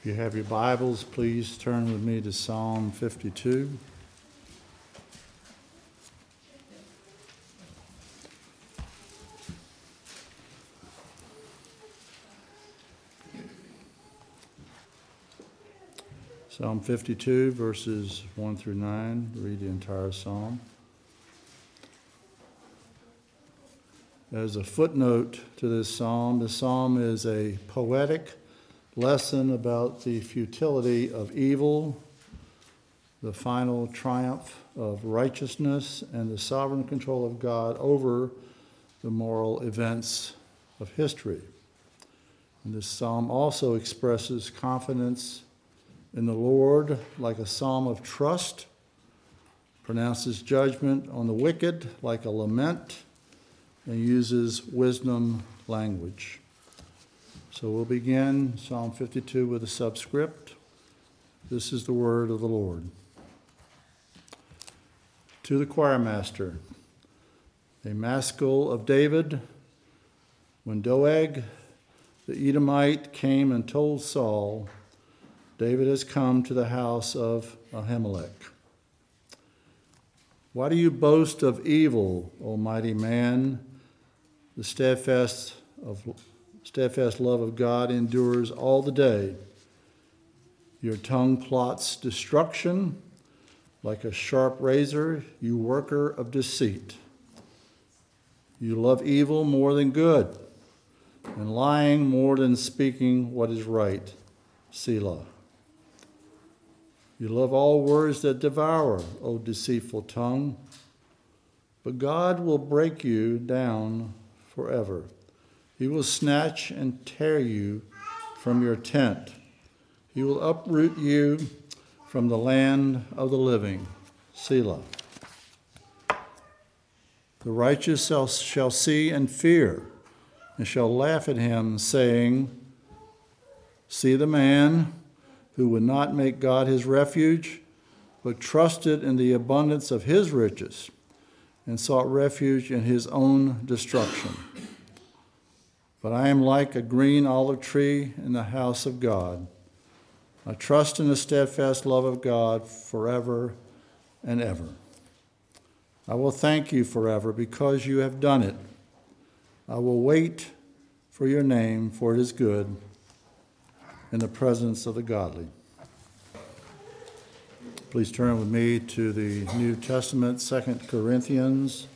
If you have your Bibles, please turn with me to Psalm 52. Psalm 52, verses 1 through 9. Read the entire psalm. As a footnote to this psalm is a poetic lesson about the futility of evil, the final triumph of righteousness, and the sovereign control of God over the moral events of history. And this psalm also expresses confidence in the Lord like a psalm of trust, pronounces judgment on the wicked like a lament, and uses wisdom language. So we'll begin Psalm 52 with a subscript. This is the word of the Lord. To the choir master, a maskil of David, when Doeg the Edomite came and told Saul, David has come to the house of Ahimelech. Why do you boast of evil, O mighty man? The steadfast love of God endures all the day. Your tongue plots destruction like a sharp razor, you worker of deceit. You love evil more than good, and lying more than speaking what is right. Selah. You love all words that devour, O deceitful tongue. But God will break you down forever. He will snatch and tear you from your tent. He will uproot you from the land of the living. Selah. The righteous shall see and fear, and shall laugh at him, saying, See the man who would not make God his refuge, but trusted in the abundance of his riches, and sought refuge in his own destruction. But I am like a green olive tree in the house of God. I trust in the steadfast love of God forever and ever. I will thank you forever because you have done it. I will wait for your name, for it is good in the presence of the godly. Please turn with me to the New Testament, 2 Corinthians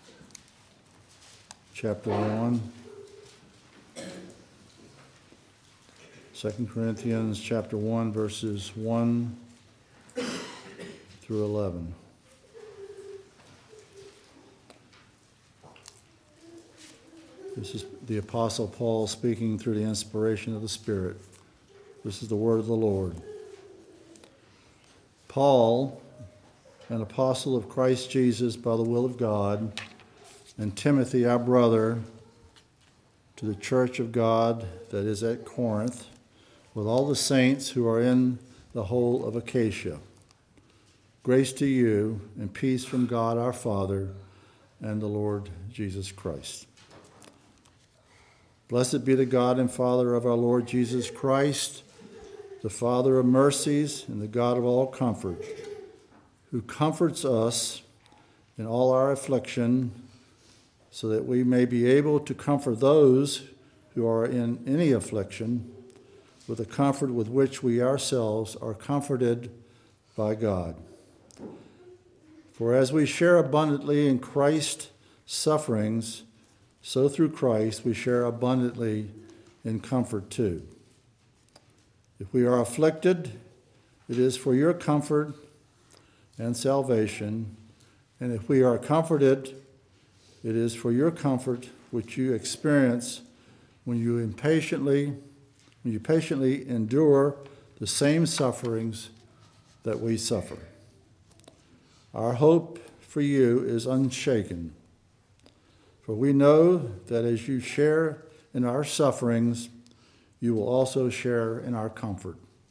chapter 1. 2 Corinthians chapter 1, verses 1 through 11. This is the Apostle Paul speaking through the inspiration of the Spirit. This is the word of the Lord. Paul, an apostle of Christ Jesus by the will of God, and Timothy, our brother, to the church of God that is at Corinth, with all the saints who are in the whole of Achaia. Grace to you and peace from God our Father and the Lord Jesus Christ. Blessed be the God and Father of our Lord Jesus Christ, the Father of mercies and the God of all comfort, who comforts us in all our affliction, so that we may be able to comfort those who are in any affliction with the comfort with which we ourselves are comforted by God. For as we share abundantly in Christ's sufferings, so through Christ we share abundantly in comfort too. If we are afflicted, it is for your comfort and salvation, and if we are comforted, it is for your comfort which you experience when you patiently endure the same sufferings that we suffer. Our hope for you is unshaken, for we know that as you share in our sufferings, you will also share in our comfort.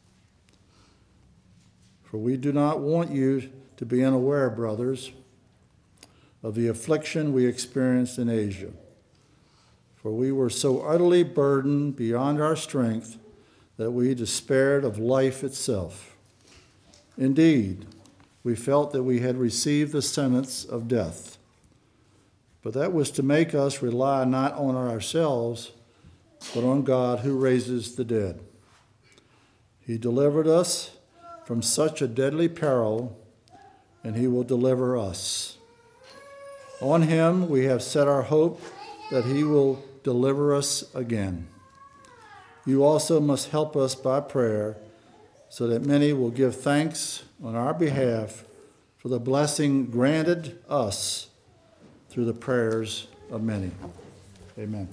For we do not want you to be unaware, brothers, of the affliction we experienced in Asia. For we were so utterly burdened beyond our strength that we despaired of life itself. Indeed, we felt that we had received the sentence of death. But that was to make us rely not on ourselves, but on God who raises the dead. He delivered us from such a deadly peril, and he will deliver us. On him we have set our hope that he will deliver us again. You also must help us by prayer, so that many will give thanks on our behalf for the blessing granted us through the prayers of many. Amen.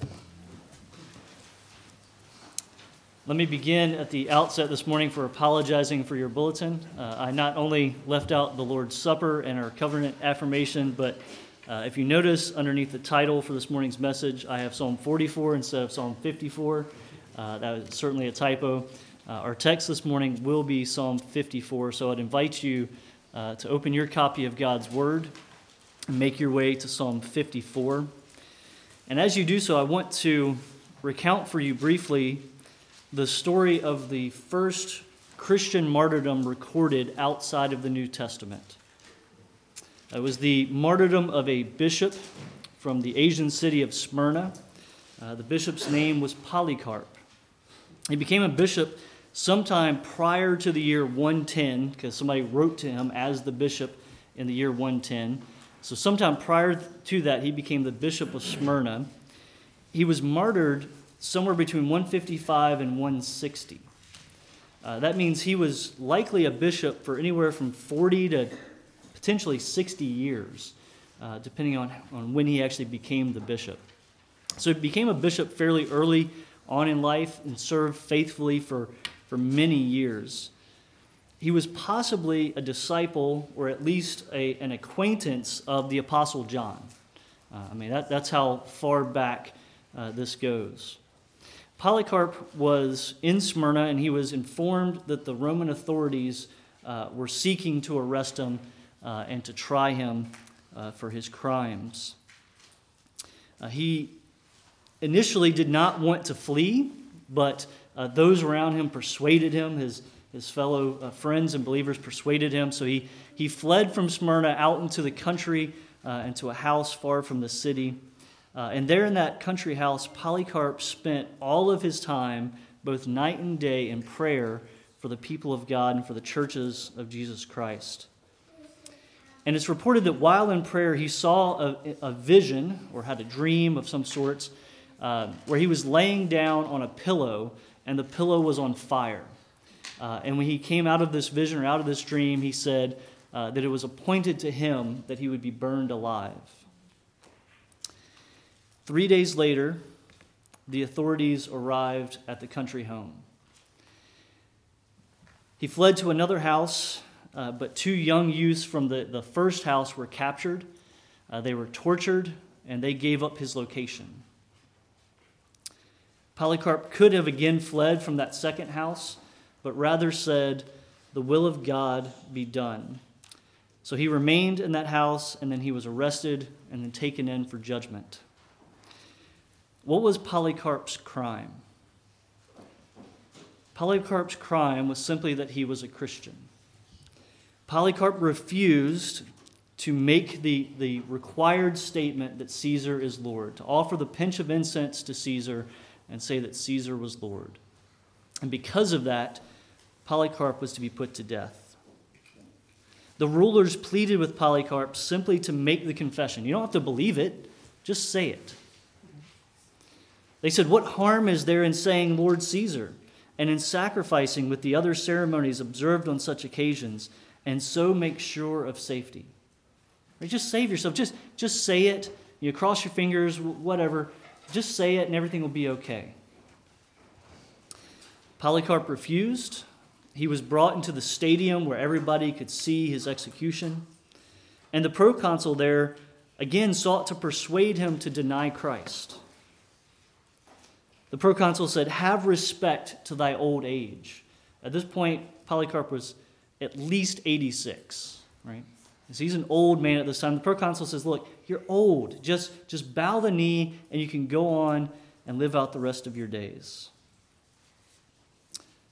Let me begin at the outset this morning for apologizing for your bulletin. I not only left out the Lord's Supper and our covenant affirmation, but if you notice underneath the title for this morning's message, I have Psalm 44 instead of Psalm 54. That is certainly a typo. Our text this morning will be Psalm 54, so I'd invite you to open your copy of God's Word and make your way to Psalm 54. And as you do so, I want to recount for you briefly the story of the first Christian martyrdom recorded outside of the New Testament. It was the martyrdom of a bishop from the Asian city of Smyrna. The bishop's name was Polycarp. He became a bishop sometime prior to the year 110, because somebody wrote to him as the bishop in the year 110. So sometime prior to that, he became the bishop of Smyrna. He was martyred somewhere between 155 and 160. That means he was likely a bishop for anywhere from 40 to potentially 60 years, depending on when he actually became the bishop. So he became a bishop fairly early on in life and served faithfully for many years. He was possibly a disciple or at least an acquaintance of the Apostle John. That's how far back this goes. Polycarp was in Smyrna, and he was informed that the Roman authorities were seeking to arrest him and to try him for his crimes. He initially did not want to flee, but those around him persuaded him. His fellow friends and believers persuaded him, so he fled from Smyrna out into the country, into a house far from the city. And there in that country house, Polycarp spent all of his time, both night and day, in prayer for the people of God and for the churches of Jesus Christ. And it's reported that while in prayer, he saw a vision, or had a dream of some sorts, where he was laying down on a pillow, and the pillow was on fire. And when he came out of this vision, or out of this dream, he said that it was appointed to him that he would be burned alive. 3 days later, the authorities arrived at the country home. He fled to another house, but 2 young youths from the first house were captured. They were tortured, and they gave up his location. Polycarp could have again fled from that second house, but rather said, "The will of God be done." So he remained in that house, and then he was arrested and then taken in for judgment. What was Polycarp's crime? Polycarp's crime was simply that he was a Christian. Polycarp refused to make the required statement that Caesar is Lord, to offer the pinch of incense to Caesar and say that Caesar was Lord. And because of that, Polycarp was to be put to death. The rulers pleaded with Polycarp simply to make the confession. You don't have to believe it, just say it. They said, "What harm is there in saying Lord Caesar and in sacrificing with the other ceremonies observed on such occasions, and so make sure of safety?" Right? Just save yourself. Just say it. You cross your fingers, whatever. Just say it and everything will be okay. Polycarp refused. He was brought into the stadium where everybody could see his execution. And the proconsul there again sought to persuade him to deny Christ. The proconsul said, "Have respect to thy old age." At this point, Polycarp was at least 86, right? So he's an old man at this time. The proconsul says, "Look, you're old. Just bow the knee and you can go on and live out the rest of your days."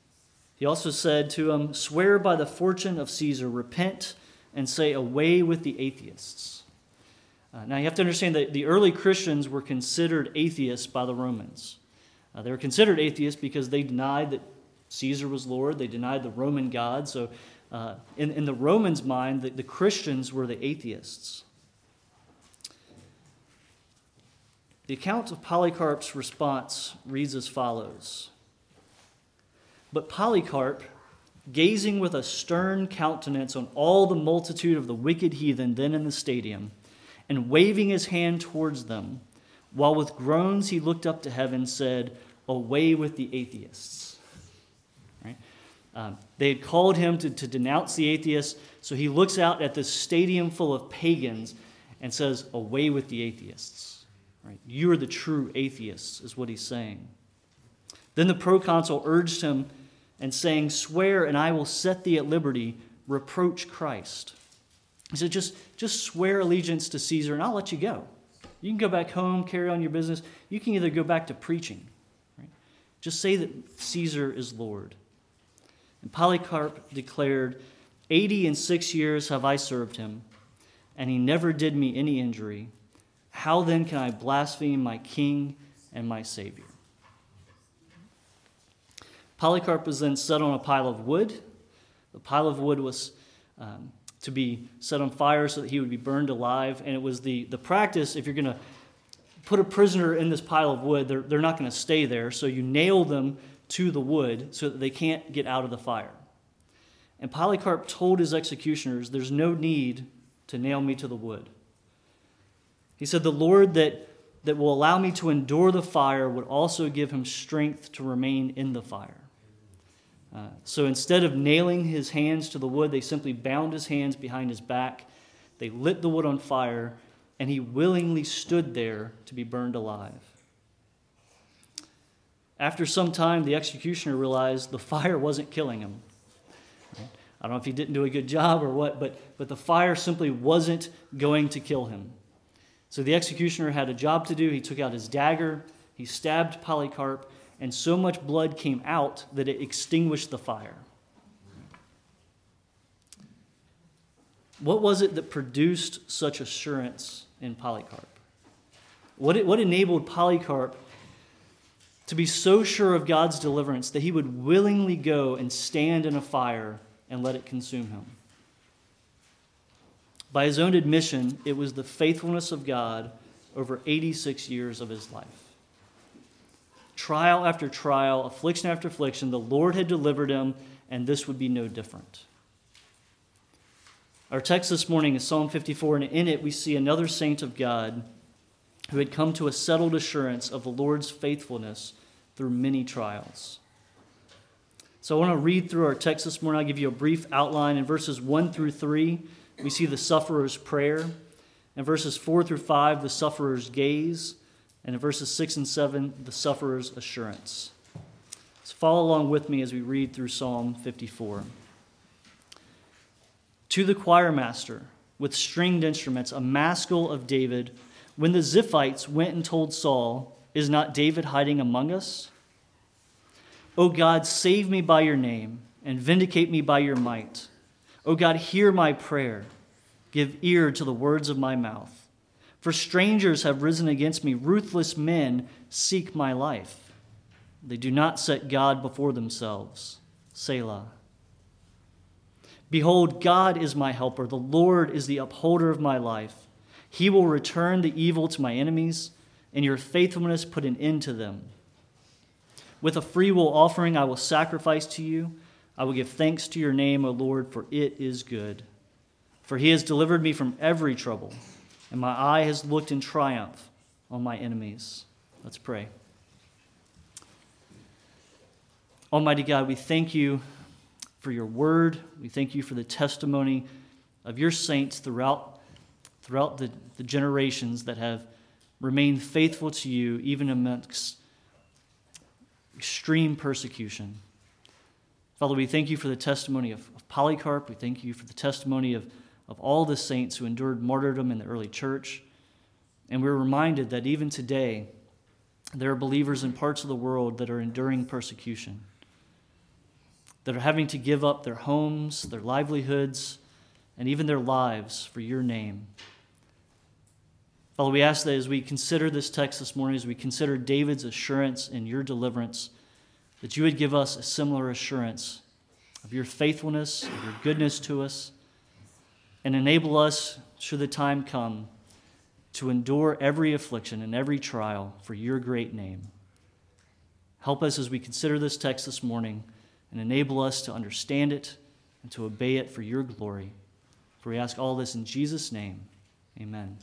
He also said to him, "Swear by the fortune of Caesar, repent and say, away with the atheists." Now you have to understand that the early Christians were considered atheists by the Romans. They were considered atheists because they denied that Caesar was Lord. They denied the Roman God. So in the Romans' mind, the Christians were the atheists. The account of Polycarp's response reads as follows. But Polycarp, gazing with a stern countenance on all the multitude of the wicked heathen then in the stadium, and waving his hand towards them, while with groans he looked up to heaven, said, "Away with the atheists." Right? They had called him to denounce the atheists, so he looks out at this stadium full of pagans and says, "Away with the atheists." Right? You are the true atheists, is what he's saying. Then the proconsul urged him and saying, "Swear, and I will set thee at liberty. Reproach Christ." He said, just swear allegiance to Caesar, and I'll let you go. You can go back home, carry on your business. You can either go back to preaching. Right? Just say that Caesar is Lord. And Polycarp declared, 86 years have I served him, and he never did me any injury. How then can I blaspheme my king and my Savior?" Polycarp was then set on a pile of wood. The pile of wood was to be set on fire so that he would be burned alive. And it was the practice, if you're going to put a prisoner in this pile of wood, they're not going to stay there. So you nail them to the wood so that they can't get out of the fire. And Polycarp told his executioners, "There's no need to nail me to the wood." He said, "The Lord that will allow me to endure the fire would also give him strength to remain in the fire." So instead of nailing his hands to the wood, they simply bound his hands behind his back. They lit the wood on fire, and he willingly stood there to be burned alive. After some time, the executioner realized the fire wasn't killing him. I don't know if he didn't do a good job or what, but the fire simply wasn't going to kill him. So the executioner had a job to do. He took out his dagger, he stabbed Polycarp, and so much blood came out that it extinguished the fire. What was it that produced such assurance in Polycarp? What enabled Polycarp to be so sure of God's deliverance that he would willingly go and stand in a fire and let it consume him? By his own admission, it was the faithfulness of God over 86 years of his life. Trial after trial, affliction after affliction, the Lord had delivered him, and this would be no different. Our text this morning is Psalm 54, and in it we see another saint of God who had come to a settled assurance of the Lord's faithfulness through many trials. So I want to read through our text this morning. I'll give you a brief outline. In verses 1 through 3, we see the sufferer's prayer. In verses 4 through 5, the sufferer's gaze. And in verses 6 and 7, the sufferer's assurance. So follow along with me as we read through Psalm 54. To the choir master, with stringed instruments, a maskil of David, when the Ziphites went and told Saul, "Is not David hiding among us?" O God, save me by your name, and vindicate me by your might. O God, hear my prayer. Give ear to the words of my mouth. For strangers have risen against me. Ruthless men seek my life. They do not set God before themselves. Selah. Behold, God is my helper. The Lord is the upholder of my life. He will return the evil to my enemies, and your faithfulness put an end to them. With a freewill offering I will sacrifice to you. I will give thanks to your name, O Lord, for it is good. For he has delivered me from every trouble, and my eye has looked in triumph on my enemies. Let's pray. Almighty God, we thank you for your word. We thank you for the testimony of your saints throughout the generations that have remained faithful to you, even amongst extreme persecution. Father, we thank you for the testimony of Polycarp. We thank you for the testimony of all the saints who endured martyrdom in the early church. And we're reminded that even today, there are believers in parts of the world that are enduring persecution. that are having to give up their homes, their livelihoods, and even their lives for your name. Father, we ask that as we consider this text this morning, as we consider David's assurance in your deliverance, that you would give us a similar assurance of your faithfulness, of your goodness to us, and enable us, should the time come, to endure every affliction and every trial for your great name. Help us as we consider this text this morning and enable us to understand it and to obey it for your glory. For we ask all this in Jesus' name. Amen.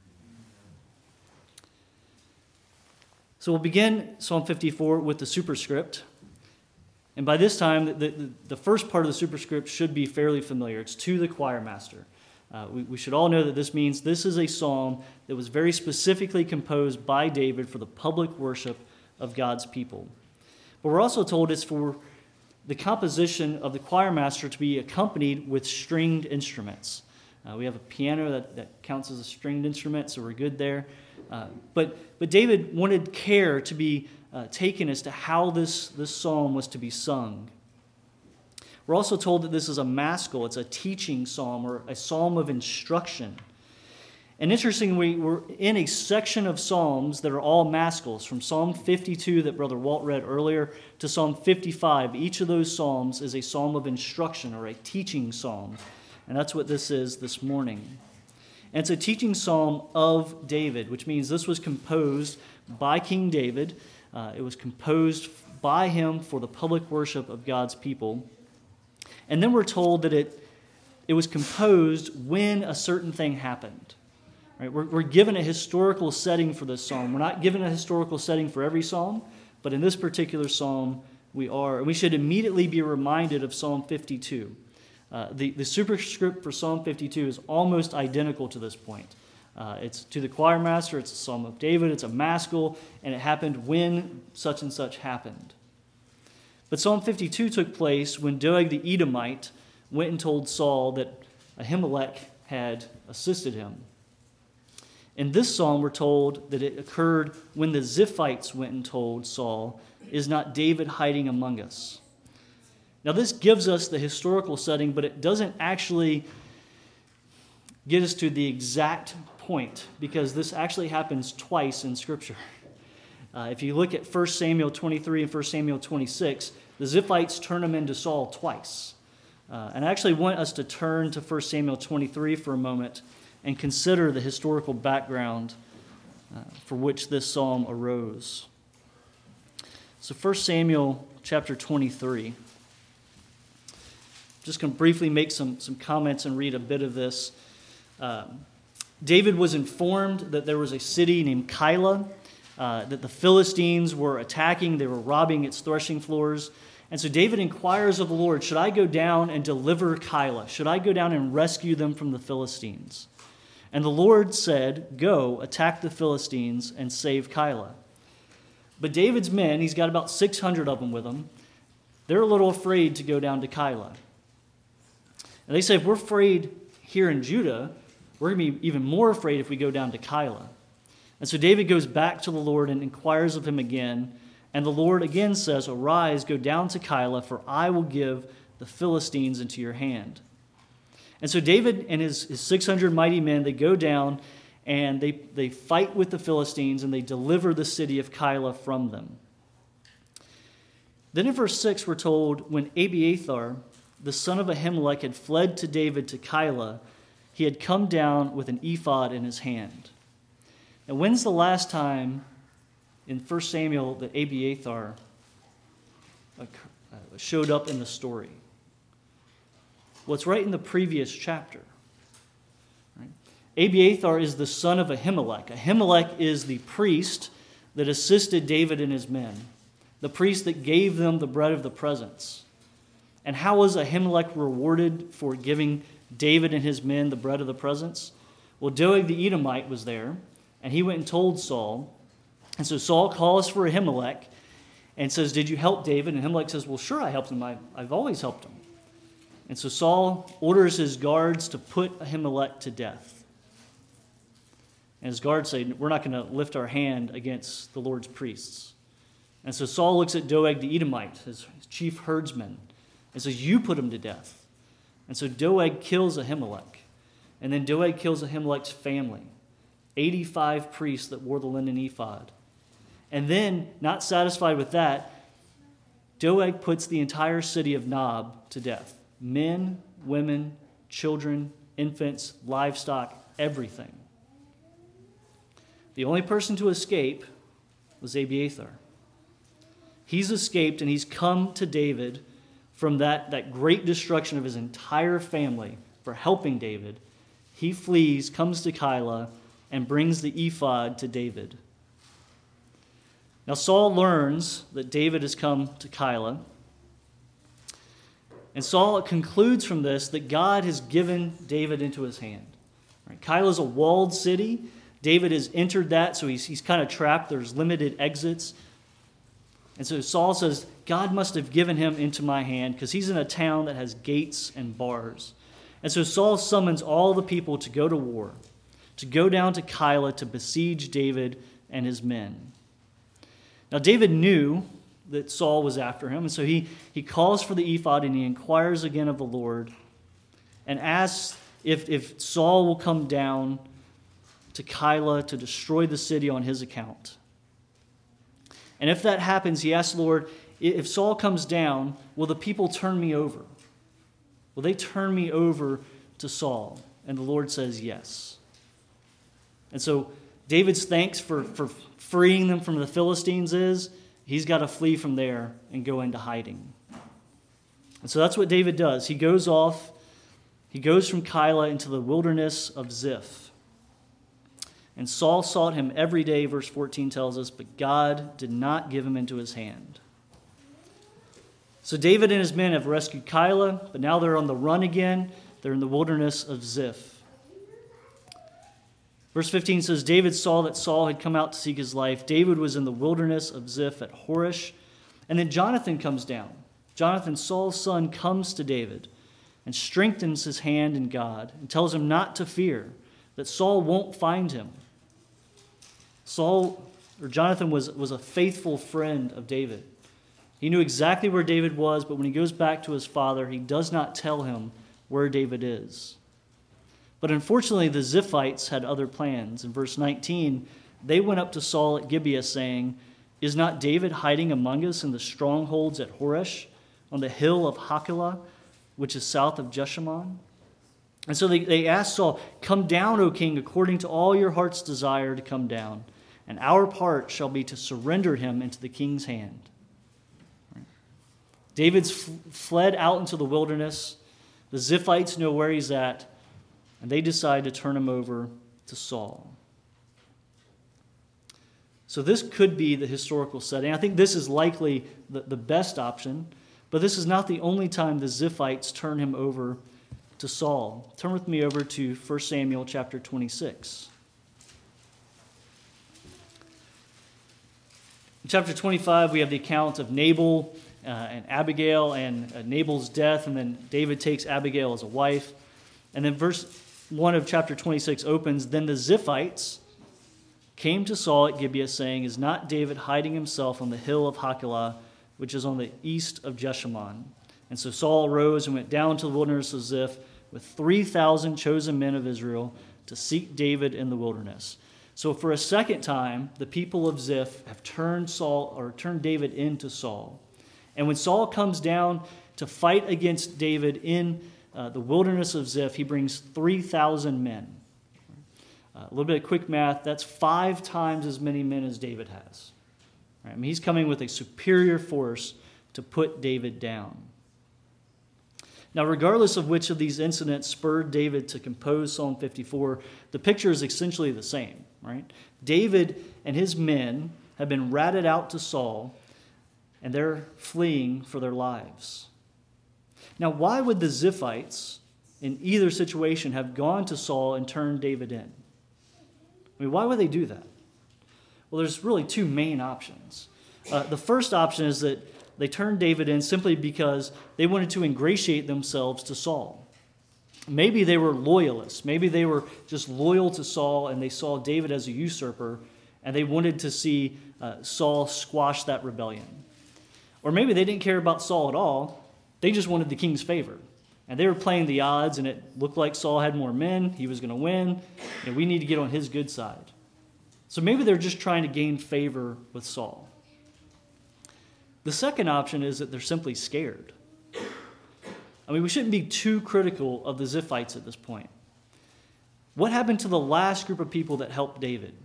So we'll begin Psalm 54 with the superscript. And by this time, the first part of the superscript should be fairly familiar. It's to the choir master. We should all know that this means this is a psalm that was very specifically composed by David for the public worship of God's people. But we're also told it's for the composition of the choir master to be accompanied with stringed instruments. We have a piano that counts as a stringed instrument, so we're good there. But David wanted care to be taken as to how this psalm was to be sung. We're also told that this is a maskil. It's a teaching psalm or a psalm of instruction. And interestingly, we're in a section of psalms that are all maskils, from Psalm 52 that Brother Walt read earlier to Psalm 55. Each of those psalms is a psalm of instruction or a teaching psalm. And that's what this is this morning. And it's a teaching psalm of David, which means this was composed by King David. It was composed by him for the public worship of God's people. And then we're told that it was composed when a certain thing happened. Right? We're given a historical setting for this psalm. We're not given a historical setting for every psalm, but in this particular psalm we are. And we should immediately be reminded of Psalm 52. The superscript for Psalm 52 is almost identical to this point. It's to the choir master, it's a psalm of David, it's a maskil, and it happened when such and such happened. But Psalm 52 took place when Doeg the Edomite went and told Saul that Ahimelech had assisted him. In this psalm, we're told that it occurred when the Ziphites went and told Saul, "Is not David hiding among us?" Now, this gives us the historical setting, but it doesn't actually get us to the exact point, because this actually happens twice in Scripture. If you look at 1 Samuel 23 and 1 Samuel 26, the Ziphites turn him into Saul twice. And I actually want us to turn to 1 Samuel 23 for a moment and consider the historical background for which this psalm arose. So 1 Samuel chapter 23. I'm just going to briefly make some comments and read a bit of this. David was informed that there was a city named Keilah, that the Philistines were attacking. They were robbing its threshing floors. And so David inquires of the Lord, should I go down and deliver Keilah? Should I go down and rescue them from the Philistines? And the Lord said, go, attack the Philistines and save Keilah. But David's men, he's got about 600 of them with him, they're a little afraid to go down to Keilah. And they say, if we're afraid here in Judah, we're going to be even more afraid if we go down to Keilah. And so David goes back to the Lord and inquires of him again. And the Lord again says, arise, go down to Keilah, for I will give the Philistines into your hand. And so David and his 600 mighty men, they go down and they fight with the Philistines and they deliver the city of Keilah from them. Then in verse 6 we're told, when Abiathar, the son of Ahimelech, had fled to David to Keilah, he had come down with an ephod in his hand. And when's the last time in 1 Samuel that Abiathar showed up in the story? Well, it's right in the previous chapter. Right? Abiathar is the son of Ahimelech. Ahimelech is the priest that assisted David and his men, the priest that gave them the bread of the presence. And how was Ahimelech rewarded for giving David and his men the bread of the presence? Well, Doeg the Edomite was there, and he went and told Saul. And so Saul calls for Ahimelech and says, did you help David? And Ahimelech says, well, sure, I helped him. I've always helped him. And so Saul orders his guards to put Ahimelech to death. And his guards say, we're not going to lift our hand against the Lord's priests. And so Saul looks at Doeg the Edomite, his chief herdsman, And so you put him to death. And so Doeg kills Ahimelech. And then Doeg kills Ahimelech's family, 85 priests that wore the linen ephod. And then, not satisfied with that, Doeg puts the entire city of Nob to death. Men, women, children, infants, livestock, everything. The only person to escape was Abiathar. He's escaped and he's come to David from that great destruction of his entire family for helping David. He flees, comes to Keilah, and brings the ephod to David. Now Saul learns that David has come to Keilah. And Saul concludes from this that God has given David into his hand. Right? Keilah is a walled city. David has entered that, so he's kind of trapped. There's limited exits. And so Saul says, God must have given him into my hand because he's in a town that has gates and bars. And so Saul summons all the people to go to war, to go down to Keilah to besiege David and his men. Now David knew that Saul was after him, and so he calls for the ephod and he inquires again of the Lord and asks if Saul will come down to Keilah to destroy the city on his account. And if that happens, he asks the Lord, if Saul comes down, will the people turn me over? Will they turn me over to Saul? And the Lord says yes. And so David's thanks for freeing them from the Philistines is he's got to flee from there and go into hiding. And so that's what David does. He goes off. He goes from Keilah into the wilderness of Ziph. And Saul sought him every day, verse 14 tells us, but God did not give him into his hand. So David and his men have rescued Keilah, but now they're on the run again. They're in the wilderness of Ziph. Verse 15 says, David saw that Saul had come out to seek his life. David was in the wilderness of Ziph at Horish. And then Jonathan comes down. Jonathan, Saul's son, comes to David and strengthens his hand in God and tells him not to fear, that Saul won't find him. Jonathan was a faithful friend of David. He knew exactly where David was, but when he goes back to his father, he does not tell him where David is. But unfortunately, the Ziphites had other plans. In verse 19, they went up to Saul at Gibeah saying, is not David hiding among us in the strongholds at Horish, on the hill of Hachilah, which is south of Jeshimon? And so they asked Saul, come down, O king, according to all your heart's desire to come down, and our part shall be to surrender him into the king's hand. David's fled out into the wilderness. The Ziphites know where he's at, and they decide to turn him over to Saul. So this could be the historical setting. I think this is likely the best option, but this is not the only time the Ziphites turn him over to Saul. Turn with me over to 1 Samuel chapter 26. In chapter 25, we have the account of Nabal and Abigail and Nabal's death, and then David takes Abigail as a wife. And then verse 1 of chapter 26 opens, then the Ziphites came to Saul at Gibeah, saying, is not David hiding himself on the hill of Hachilah, which is on the east of Jeshimon? And so Saul arose and went down to the wilderness of Ziph with 3,000 chosen men of Israel to seek David in the wilderness. So for a second time, the people of Ziph have turned David into Saul. And when Saul comes down to fight against David in the wilderness of Ziph, he brings 3,000 men. A little bit of quick math, that's 5 times as many men as David has. Right? I mean, he's coming with a superior force to put David down. Now, regardless of which of these incidents spurred David to compose Psalm 54, the picture is essentially the same, right? David and his men have been ratted out to Saul, and they're fleeing for their lives. Now, why would the Ziphites in either situation have gone to Saul and turned David in? I mean, why would they do that? Well, there's really 2 main options. The first option is that they turned David in simply because they wanted to ingratiate themselves to Saul. Maybe they were loyalists. Maybe they were just loyal to Saul and they saw David as a usurper and they wanted to see Saul squash that rebellion. Or maybe they didn't care about Saul at all They just wanted the king's favor. And they were playing the odds, and it looked like Saul had more men. He was going to win. And we need to get on his good side. So maybe they're just trying to gain favor with Saul. The second option is that they're simply scared. I mean, we shouldn't be too critical of the Ziphites at this point. What happened to the last group of people that helped David?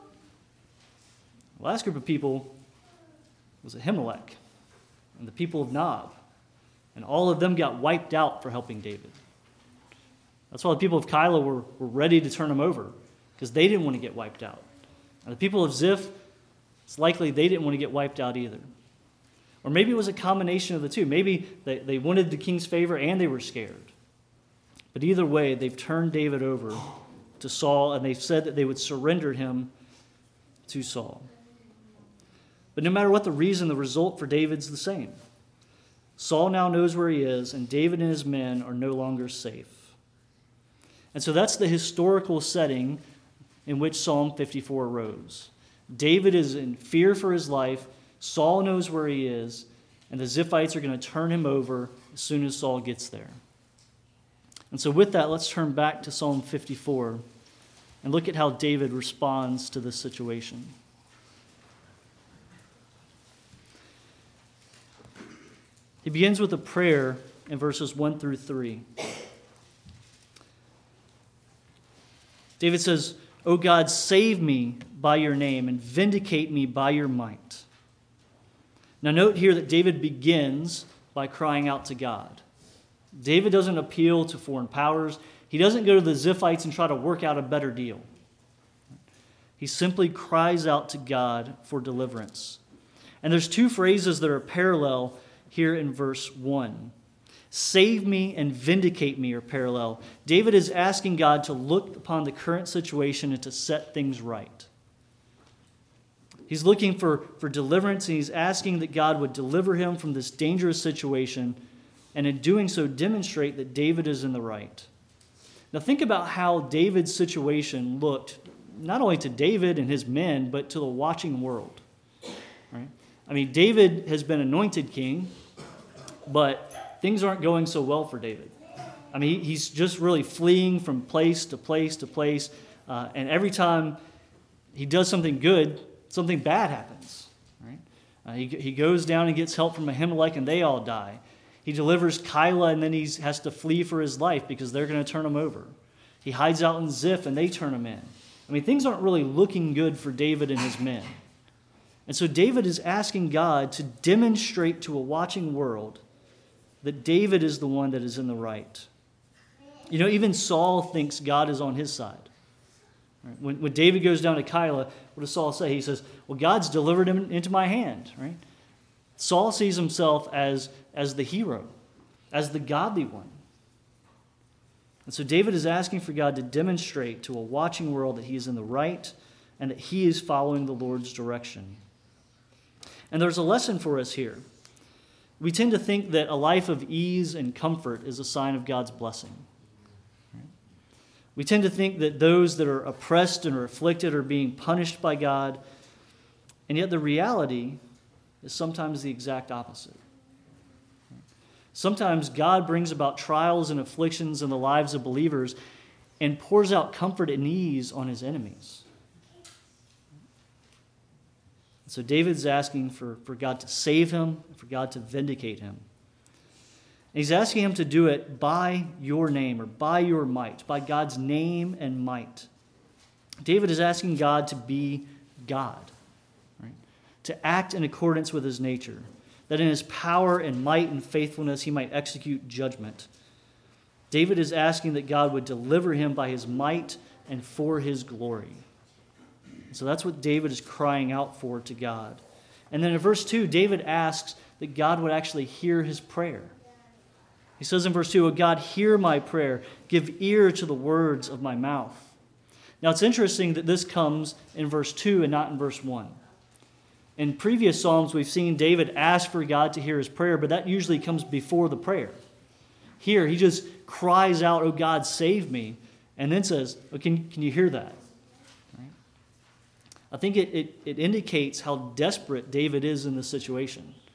The last group of people was Ahimelech and the people of Nob. And all of them got wiped out for helping David. That's why the people of Keilah were ready to turn him over, because they didn't want to get wiped out. And the people of Ziph, it's likely they didn't want to get wiped out either. Or maybe it was a combination of the two. Maybe they wanted the king's favor and they were scared. But either way, they've turned David over to Saul, and they've said that they would surrender him to Saul. But no matter what the reason, the result for David's the same. Saul now knows where he is, and David and his men are no longer safe. And so that's the historical setting in which Psalm 54 arose. David is in fear for his life, Saul knows where he is, and the Ziphites are going to turn him over as soon as Saul gets there. And so with that, let's turn back to Psalm 54 and look at how David responds to this situation. He begins with a prayer in verses 1 through 3. David says, "O God, save me by your name and vindicate me by your might." Now note here that David begins by crying out to God. David doesn't appeal to foreign powers. He doesn't go to the Ziphites and try to work out a better deal. He simply cries out to God for deliverance. And there's two phrases that are parallel here in verse 1. Save me and vindicate me are parallel. David is asking God to look upon the current situation and to set things right. He's looking for deliverance, and he's asking that God would deliver him from this dangerous situation, and in doing so demonstrate that David is in the right. Now think about how David's situation looked, not only to David and his men, but to the watching world. Right? I mean, David has been anointed king, but things aren't going so well for David. I mean, he's just really fleeing from place to place to place, and every time he does something good, something bad happens. Right? He goes down and gets help from Ahimelech, and they all die. He delivers Keilah, and then he has to flee for his life because they're going to turn him over. He hides out in Ziph, and they turn him in. I mean, things aren't really looking good for David and his men. And so David is asking God to demonstrate to a watching world that David is the one that is in the right. You know, even Saul thinks God is on his side. Right? When David goes down to Keilah, what does Saul say? He says, well, God's delivered him into my hand. Right? Saul sees himself as the hero, as the godly one. And so David is asking for God to demonstrate to a watching world that he is in the right and that he is following the Lord's direction. And there's a lesson for us here. We tend to think that a life of ease and comfort is a sign of God's blessing. We tend to think that those that are oppressed and are afflicted are being punished by God, and yet the reality is sometimes the exact opposite. Sometimes God brings about trials and afflictions in the lives of believers and pours out comfort and ease on his enemies. So David's asking for God to save him, for God to vindicate him. And he's asking him to do it by your name or by your might, by God's name and might. David is asking God to be God, right? To act in accordance with his nature, that in his power and might and faithfulness he might execute judgment. David is asking that God would deliver him by his might and for his glory. So that's what David is crying out for to God. And then in verse 2, David asks that God would actually hear his prayer. He says in verse 2, "O God, hear my prayer. Give ear to the words of my mouth." Now it's interesting that this comes in verse 2 and not in verse 1. In previous Psalms, we've seen David ask for God to hear his prayer, but that usually comes before the prayer. Here, he just cries out, "O God, save me," and then says, oh, can you hear that? Right? I think it indicates how desperate David is in this situation.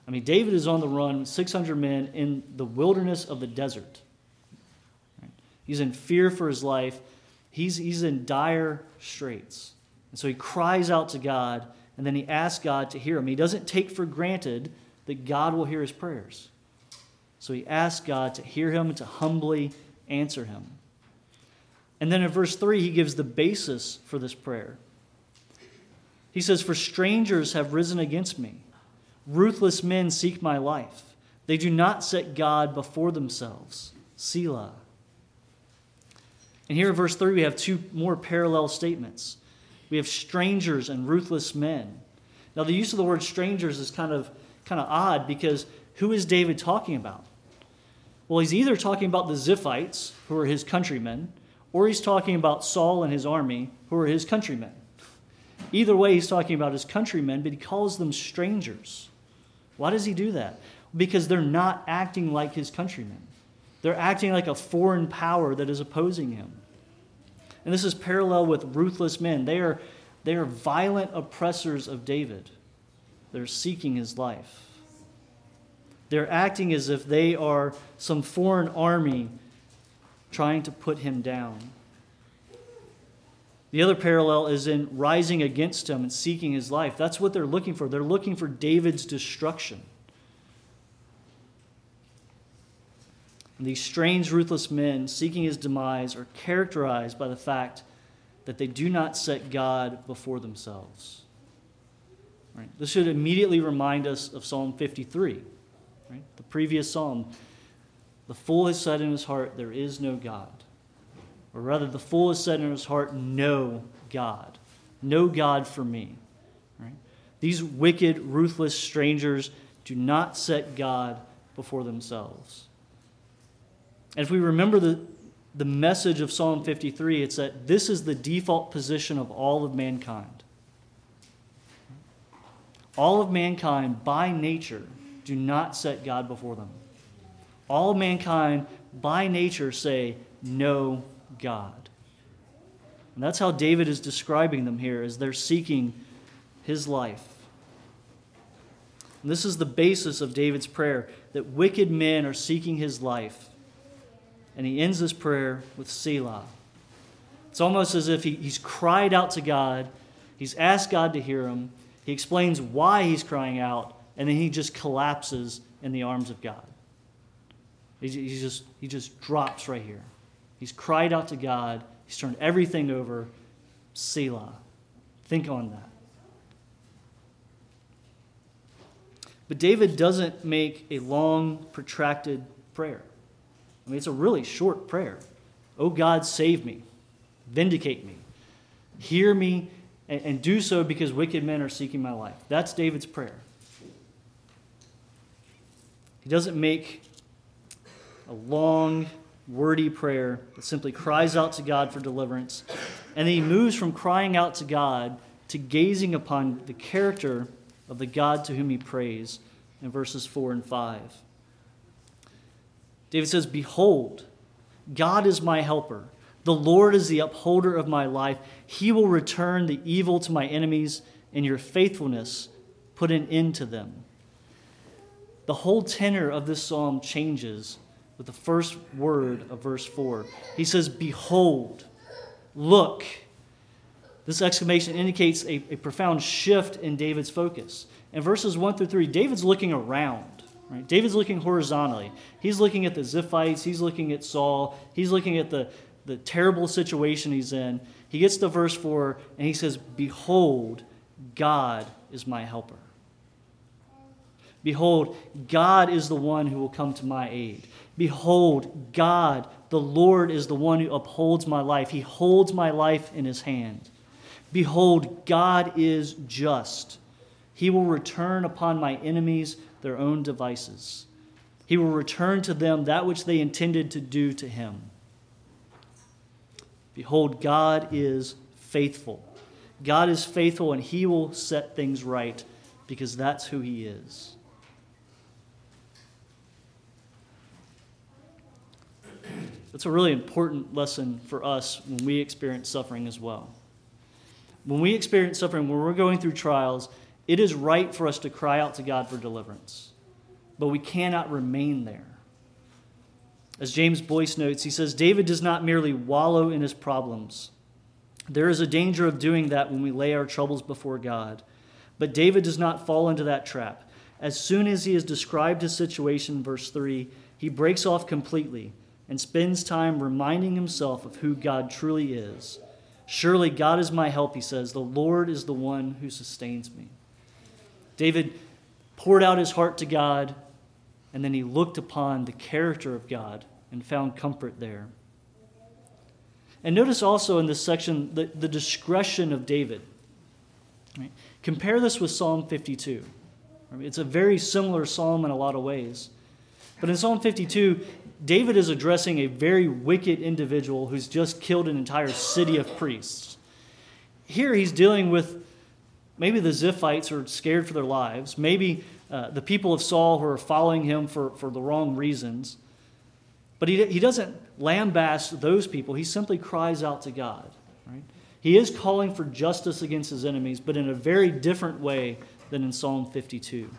I mean, David is on the run with 600 men in the wilderness of the desert. Right? He's in fear for his life. He's in dire straits. And so he cries out to God, and then he asks God to hear him. He doesn't take for granted that God will hear his prayers. So he asks God to hear him and to humbly answer him. And then in verse 3, he gives the basis for this prayer. He says, "For strangers have risen against me. Ruthless men seek my life. They do not set God before themselves." Selah. And here in verse 3, we have two more parallel statements. We have strangers and ruthless men. Now, the use of the word strangers is kind of odd, because who is David talking about? Well, he's either talking about the Ziphites, who are his countrymen, or he's talking about Saul and his army, who are his countrymen. Either way, he's talking about his countrymen, but he calls them strangers. Why does he do that? Because they're not acting like his countrymen. They're acting like a foreign power that is opposing him. And this is parallel with ruthless men. They are violent oppressors of David. They're seeking his life. They're acting as if they are some foreign army trying to put him down. The other parallel is in rising against him and seeking his life. That's what they're looking for. They're looking for David's destruction. And these strange, ruthless men seeking his demise are characterized by the fact that they do not set God before themselves. Right? This should immediately remind us of Psalm 53, right? The previous psalm. The fool has said in his heart, "There is no God." Or rather, the fool has said in his heart, "No God. No God for me." Right? These wicked, ruthless strangers do not set God before themselves. And if we remember the message of Psalm 53, it's that this is the default position of all of mankind. All of mankind, by nature, do not set God before them. All of mankind, by nature, say, "No God." And that's how David is describing them here, as they're seeking his life. And this is the basis of David's prayer, that wicked men are seeking his life. And he ends this prayer with Selah. It's almost as if he's cried out to God. He's asked God to hear him. He explains why he's crying out, and then he just collapses in the arms of God. He just drops right here. He's cried out to God. He's turned everything over. Selah. Think on that. But David doesn't make a long, protracted prayer. I mean, it's a really short prayer. "Oh God, save me. Vindicate me. Hear me, and do so because wicked men are seeking my life." That's David's prayer. He doesn't make a long, wordy prayer that simply cries out to God for deliverance. And then he moves from crying out to God to gazing upon the character of the God to whom he prays in verses 4 and 5. David says, "Behold, God is my helper. The Lord is the upholder of my life. He will return the evil to my enemies, and your faithfulness put an end to them." The whole tenor of this psalm changes with the first word of verse 4. He says, "Behold, look." This exclamation indicates a profound shift in David's focus. In verses 1 through 3, David's looking around. Right? David's looking horizontally. He's looking at the Ziphites. He's looking at Saul. He's looking at the terrible situation he's in. He gets to verse 4, and he says, "Behold, God is my helper." Behold, God is the one who will come to my aid. Behold, God, the Lord, is the one who upholds my life. He holds my life in his hand. Behold, God is just. He will return upon my enemies their own devices. He will return to them that which they intended to do to him. Behold, God is faithful. God is faithful, and he will set things right because that's who he is. That's a really important lesson for us when we experience suffering as well. When we experience suffering, when we're going through trials, it is right for us to cry out to God for deliverance. but we cannot remain there. As James Boyce notes, he says, David does not merely wallow in his problems. There is a danger of doing that when we lay our troubles before God. But David does not fall into that trap. As soon as he has described his situation, verse 3, he breaks off completely and spends time reminding himself of who God truly is. Surely God is my help, he says. The Lord is the one who sustains me. David poured out his heart to God, and then he looked upon the character of God and found comfort there. And notice also in this section the discretion of David. Right? Compare this with Psalm 52. It's a very similar psalm in a lot of ways. But in Psalm 52, David is addressing a very wicked individual who's just killed an entire city of priests. Here he's dealing with maybe the Ziphites who are scared for their lives, maybe the people of Saul who are following him for the wrong reasons. But he doesn't lambaste those people. He simply cries out to God. Right? He is calling for justice against his enemies, but in a very different way than in Psalm 52.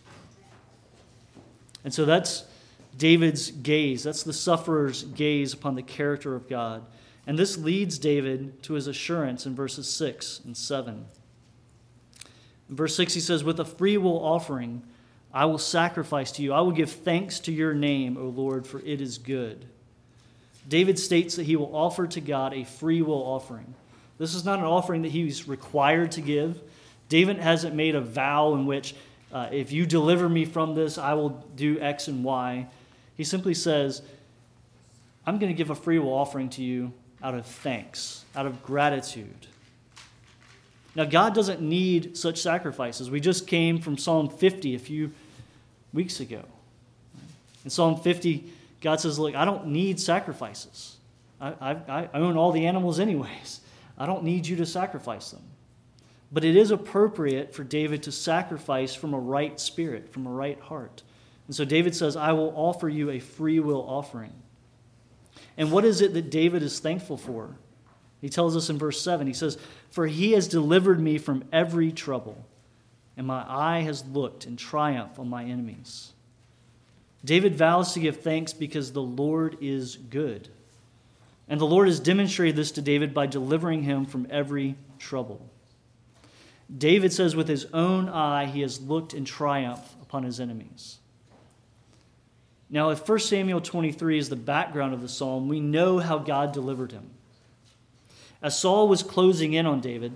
And so that's David's gaze. That's the sufferer's gaze upon the character of God. And this leads David to his assurance in verses 6 and 7. In verse 6 he says, with a freewill offering I will sacrifice to you. I will give thanks to your name, O Lord, for it is good. David states that he will offer to God a freewill offering. This is not an offering that he's required to give. David hasn't made a vow in which, if you deliver me from this, I will do X and Y. He simply says, I'm going to give a freewill offering to you out of thanks, out of gratitude. Now, God doesn't need such sacrifices. We just came from Psalm 50 a few weeks ago. In Psalm 50, God says, look, I don't need sacrifices. I own all the animals anyways. I don't need you to sacrifice them. But it is appropriate for David to sacrifice from a right spirit, from a right heart. And so David says, I will offer you a free will offering. And what is it that David is thankful for? He tells us in verse 7, he says, for he has delivered me from every trouble, and my eye has looked in triumph on my enemies. David vows to give thanks because the Lord is good. And the Lord has demonstrated this to David by delivering him from every trouble. David says with his own eye he has looked in triumph upon his enemies. Now, if 1 Samuel 23 is the background of the psalm, we know how God delivered him. As Saul was closing in on David,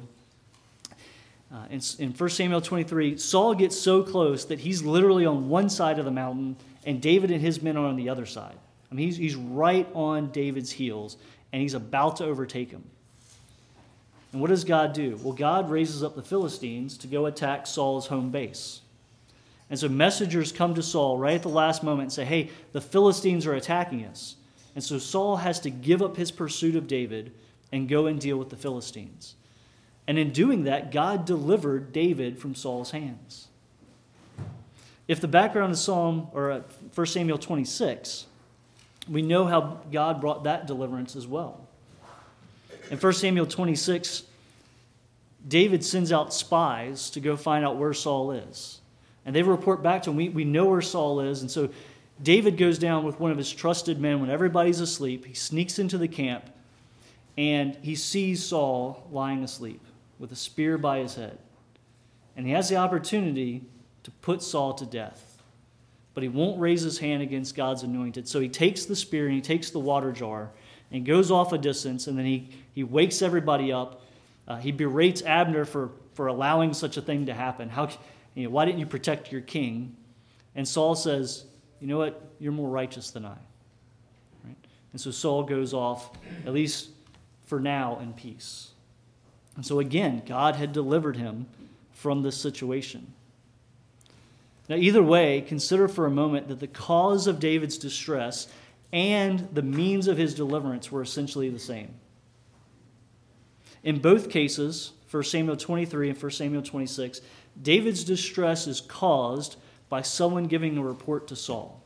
in 1 Samuel 23, Saul gets so close that he's literally on one side of the mountain and David and his men are on the other side. I mean, he's right on David's heels and he's about to overtake him. And what does God do? Well, God raises up the Philistines to go attack Saul's home base. And so messengers come to Saul right at the last moment and say, hey, the Philistines are attacking us. And so Saul has to give up his pursuit of David and go and deal with the Philistines. And in doing that, God delivered David from Saul's hands. If the background is 1 Samuel 26, we know how God brought that deliverance as well. In 1 Samuel 26, David sends out spies to go find out where Saul is. And they report back to him, we know where Saul is. And so David goes down with one of his trusted men when everybody's asleep. He sneaks into the camp and he sees Saul lying asleep with a spear by his head. And he has the opportunity to put Saul to death. But he won't raise his hand against God's anointed. So he takes the spear and he takes the water jar and goes off a distance, and then he wakes everybody up. He berates Abner for allowing such a thing to happen. Why didn't you protect your king? And Saul says, you know what? You're more righteous than I. Right? And so Saul goes off, at least for now, in peace. And so again, God had delivered him from this situation. Now, either way, consider for a moment that the cause of David's distress and the means of his deliverance were essentially the same. In both cases, 1 Samuel 23 and 1 Samuel 26, David's distress is caused by someone giving a report to Saul.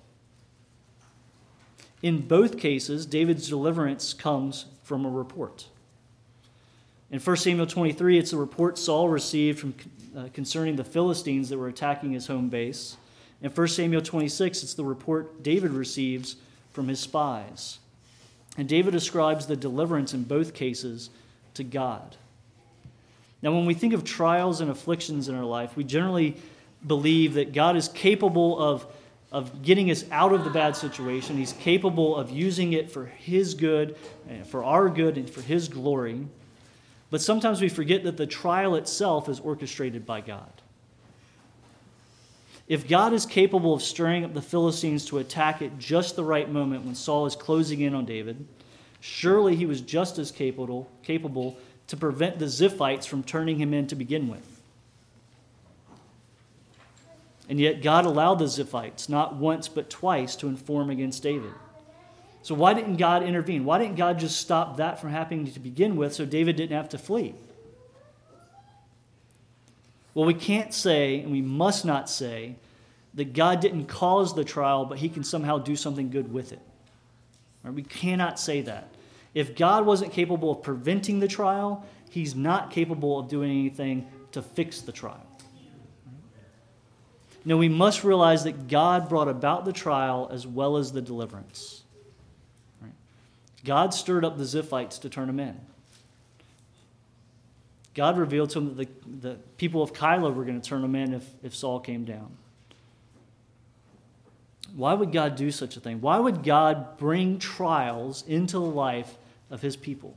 In both cases, David's deliverance comes from a report. In 1 Samuel 23, it's a report Saul received concerning the Philistines that were attacking his home base. In 1 Samuel 26, it's the report David receives from his spies. And David ascribes the deliverance in both cases to God. Now, when we think of trials and afflictions in our life, we generally believe that God is capable of getting us out of the bad situation. He's capable of using it for His good, for our good, and for His glory. But sometimes we forget that the trial itself is orchestrated by God. If God is capable of stirring up the Philistines to attack at just the right moment when Saul is closing in on David, surely He was just as capable to prevent the Ziphites from turning him in to begin with. And yet God allowed the Ziphites not once but twice to inform against David. So why didn't God intervene? Why didn't God just stop that from happening to begin with so David didn't have to flee? Well, we can't say, and we must not say, that God didn't cause the trial, but He can somehow do something good with it. Right? We cannot say that. If God wasn't capable of preventing the trial, He's not capable of doing anything to fix the trial. No, we must realize that God brought about the trial as well as the deliverance. Right? God stirred up the Ziphites to turn them in. God revealed to them that the people of Keilah were going to turn them in if Saul came down. Why would God do such a thing? Why would God bring trials into the life of His people?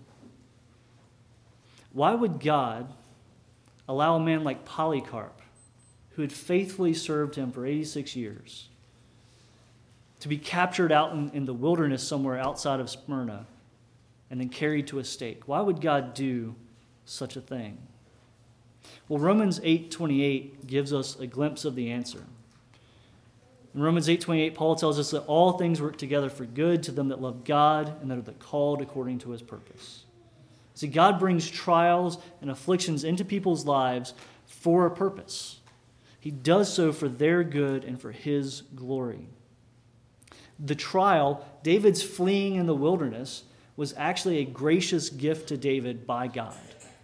Why would God allow a man like Polycarp, who had faithfully served Him for 86 years, to be captured out in the wilderness somewhere outside of Smyrna and then carried to a stake? Why would God do such a thing? Well, Romans 8:28 gives us a glimpse of the answer. In Romans 8:28, Paul tells us that all things work together for good to them that love God and that are called according to His purpose. See, God brings trials and afflictions into people's lives for a purpose. He does so for their good and for His glory. The trial, David's fleeing in the wilderness, was actually a gracious gift to David by God.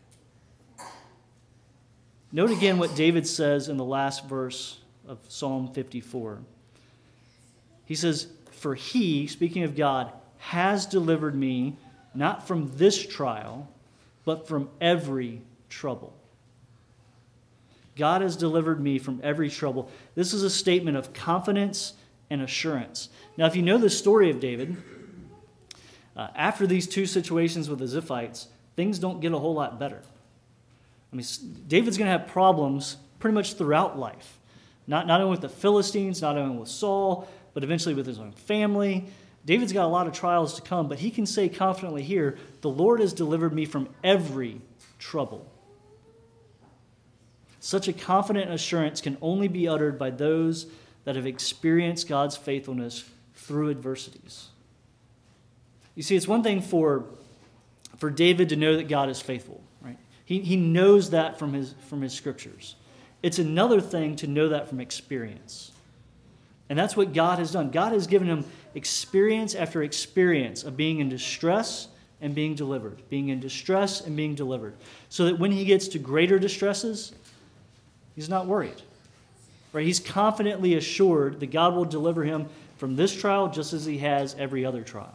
Note again what David says in the last verse of Psalm 54. He says, "For He," speaking of God, "has delivered me, not from this trial, but from every trouble." God has delivered me from every trouble. This is a statement of confidence and assurance. Now, if you know the story of David, after these two situations with the Ziphites, things don't get a whole lot better. I mean, David's going to have problems pretty much throughout life. Not only with the Philistines, not only with Saul, but eventually with his own family. David's got a lot of trials to come, but he can say confidently here, "The Lord has delivered me from every trouble." Such a confident assurance can only be uttered by those that have experienced God's faithfulness through adversities. You see, it's one thing for David to know that God is faithful, right? He knows that from his scriptures. It's another thing to know that from experience. And that's what God has done. God has given him experience after experience of being in distress and being delivered, being in distress and being delivered, so that when he gets to greater distresses, he's not worried. Right? He's confidently assured that God will deliver him from this trial just as He has every other trial.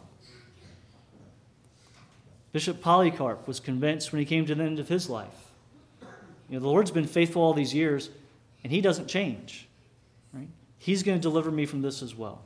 Bishop Polycarp was convinced when he came to the end of his life. The Lord's been faithful all these years, and He doesn't change. Right? He's going to deliver me from this as well.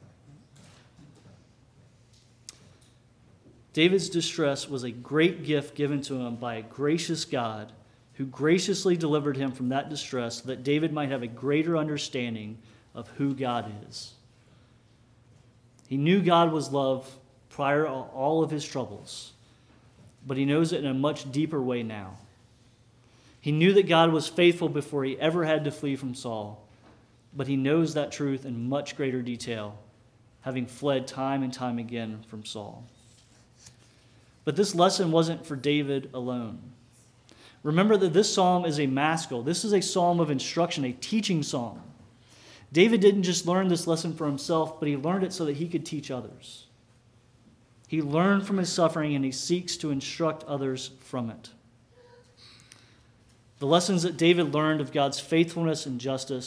David's distress was a great gift given to him by a gracious God who graciously delivered him from that distress so that David might have a greater understanding of who God is. He knew God was love prior to all of his troubles, but he knows it in a much deeper way now. He knew that God was faithful before he ever had to flee from Saul, but he knows that truth in much greater detail, having fled time and time again from Saul. But this lesson wasn't for David alone. Remember that this psalm is a maskil. This is a psalm of instruction, a teaching psalm. David didn't just learn this lesson for himself, but he learned it so that he could teach others. He learned from his suffering, and he seeks to instruct others from it. The lessons that David learned of God's faithfulness and justice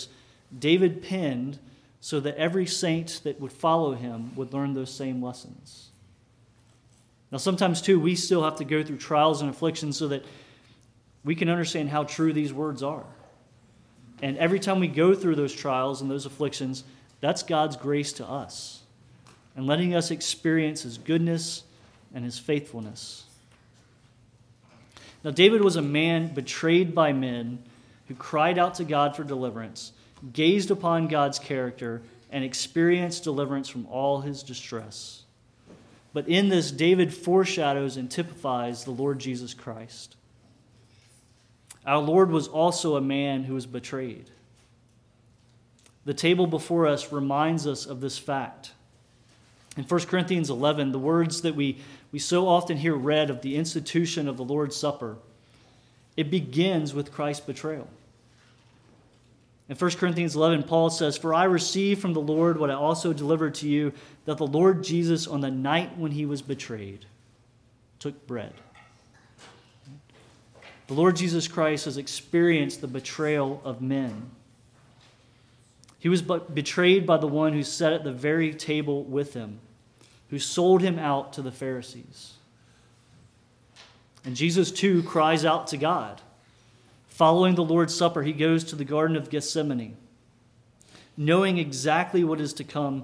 David penned so that every saint that would follow him would learn those same lessons. Now, sometimes, too, we still have to go through trials and afflictions so that we can understand how true these words are. And every time we go through those trials and those afflictions, that's God's grace to us and letting us experience his goodness and his faithfulness. Now, David was a man betrayed by men who cried out to God for deliverance, gazed upon God's character, and experienced deliverance from all his distress. But in this, David foreshadows and typifies the Lord Jesus Christ. Our Lord was also a man who was betrayed. The table before us reminds us of this fact. In 1 Corinthians 11, the words that we so often hear read of the institution of the Lord's Supper, it begins with Christ's betrayal. In 1 Corinthians 11, Paul says, "For I received from the Lord what I also delivered to you, that the Lord Jesus, on the night when he was betrayed, took bread." The Lord Jesus Christ has experienced the betrayal of men. He was betrayed by the one who sat at the very table with him, who sold him out to the Pharisees. And Jesus, too, cries out to God. Following the Lord's Supper, he goes to the Garden of Gethsemane. Knowing exactly what is to come,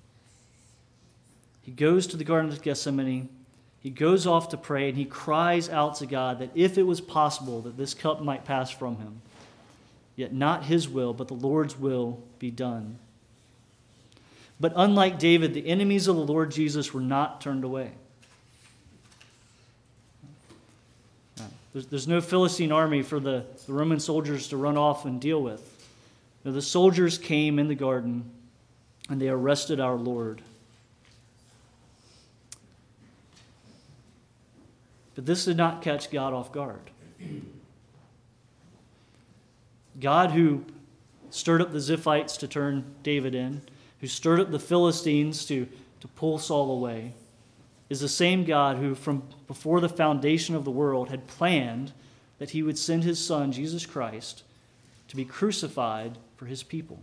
he goes to the Garden of Gethsemane, he goes off to pray, and he cries out to God that if it was possible that this cup might pass from him, yet not his will, but the Lord's will be done. But unlike David, the enemies of the Lord Jesus were not turned away. There's no Philistine army for the Roman soldiers to run off and deal with. No, the soldiers came in the garden and they arrested our Lord. But this did not catch God off guard. God, who stirred up the Ziphites to turn David in, who stirred up the Philistines to pull Saul away, is the same God who, from before the foundation of the world, had planned that he would send his Son, Jesus Christ, to be crucified for his people.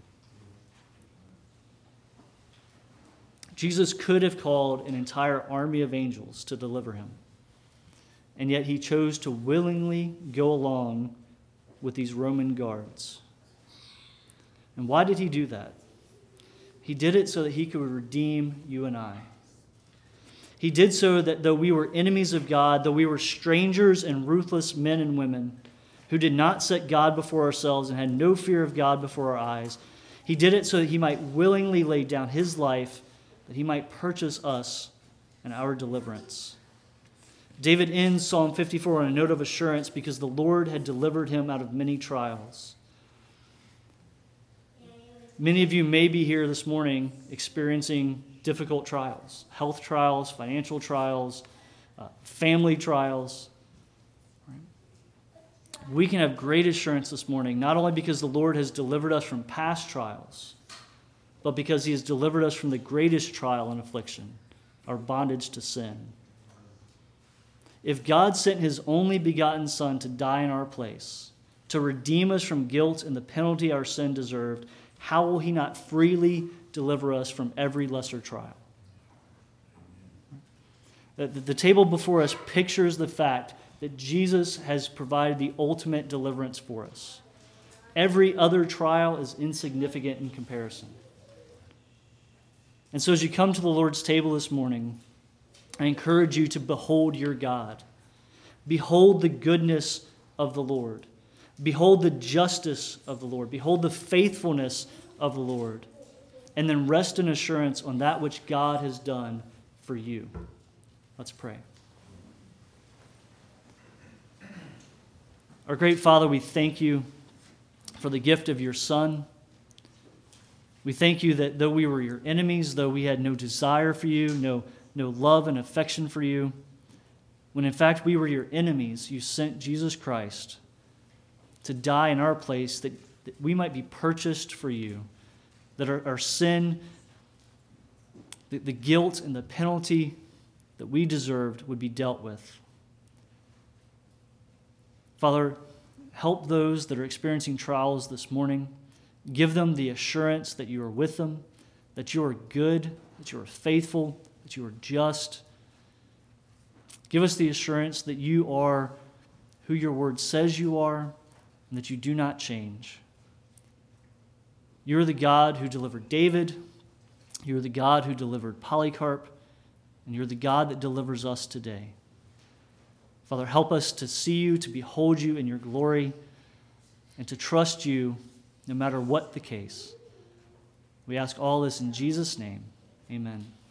Jesus could have called an entire army of angels to deliver him, and yet he chose to willingly go along with these Roman guards. And why did he do that? He did it so that he could redeem you and I. He did so that though we were enemies of God, though we were strangers and ruthless men and women who did not set God before ourselves and had no fear of God before our eyes, he did it so that he might willingly lay down his life, that he might purchase us and our deliverance. David ends Psalm 54 on a note of assurance because the Lord had delivered him out of many trials. Many of you may be here this morning experiencing difficult trials, health trials, financial trials, family trials. We can have great assurance this morning, not only because the Lord has delivered us from past trials, but because he has delivered us from the greatest trial and affliction, our bondage to sin. If God sent his only begotten Son to die in our place, to redeem us from guilt and the penalty our sin deserved, how will he not freely deliver us from every lesser trial? The table before us pictures the fact that Jesus has provided the ultimate deliverance for us. Every other trial is insignificant in comparison. And so as you come to the Lord's table this morning, I encourage you to behold your God. Behold the goodness of the Lord. Behold the justice of the Lord. Behold the faithfulness of the Lord. And then rest in assurance on that which God has done for you. Let's pray. Our great Father, we thank you for the gift of your Son. We thank you that though we were your enemies, though we had no desire for you, no love and affection for you, when in fact we were your enemies, you sent Jesus Christ to die in our place that we might be purchased for you, that our sin, the guilt and the penalty that we deserved would be dealt with. Father, help those that are experiencing trials this morning. Give them the assurance that you are with them, that you are good, that you are faithful, that you are just. Give us the assurance that you are who your word says you are, and that you do not change. You're the God who delivered David. You're the God who delivered Polycarp. And you're the God that delivers us today. Father, help us to see you, to behold you in your glory, and to trust you no matter what the case. We ask all this in Jesus' name. Amen.